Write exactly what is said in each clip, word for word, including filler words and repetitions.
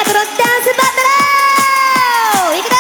ドロダンスバトルいくで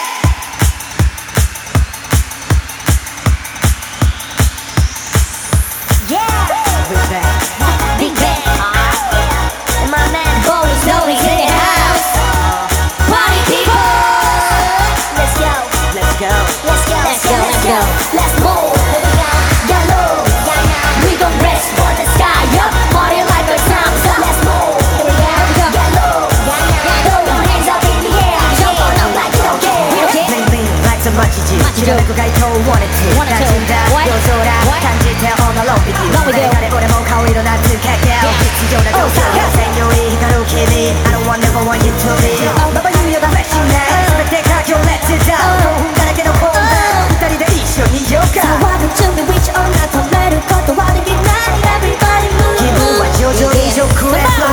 ー Yeah Big Bang And my man Boris know he's in the house Party people Let's go Let's go Let's go Let's go Let's go Let's move Get low We gon' rest for the sky up Party like our time's up Let's move Get low Throw your hands up in the air Jump on up like you don't care We don't care Bling bling like some 마치지 지나갈 것 같아 wanted to Wanted to. 단순다 What? 요소라 What? 간직해 all alone with you Alone with you. 나의 오래 목 가위로 나 뜨겁게 빛이 좋나 Oh, 도사 yeah. 생요리 가로키니 I don't want never want you to be 너와 유효가 flashing nights 선택하고 let's it down 누군가에게 너 혼자二人で一緒にヨガ 사와도 준비 위치 온다 더 내릴 것도 하는 게 night Everybody move 기분과 조절이 좋고 해서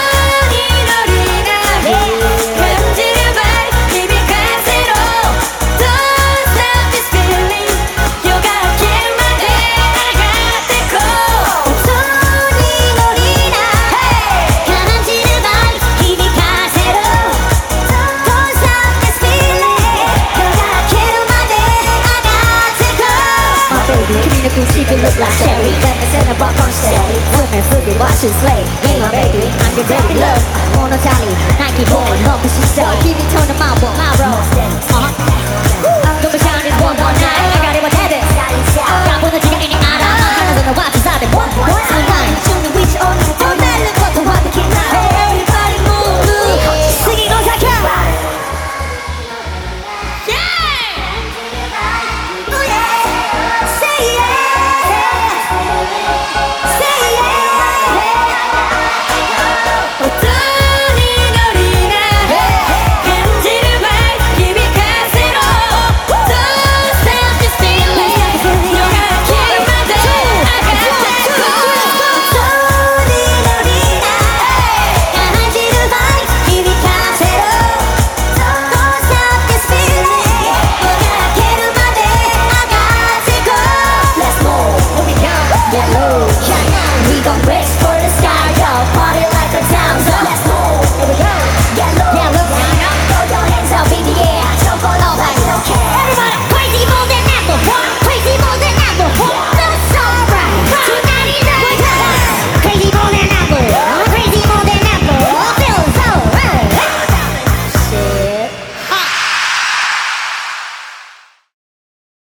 She can look like Sherry Represent a rock on steady Women boogie, watch and slay Hey my baby, I'm your daddy love On a tally, Nike born, love what she say Give me turn the mambo, my bro Uh-huh Don't be shining one one nine I got it with that Got it, got it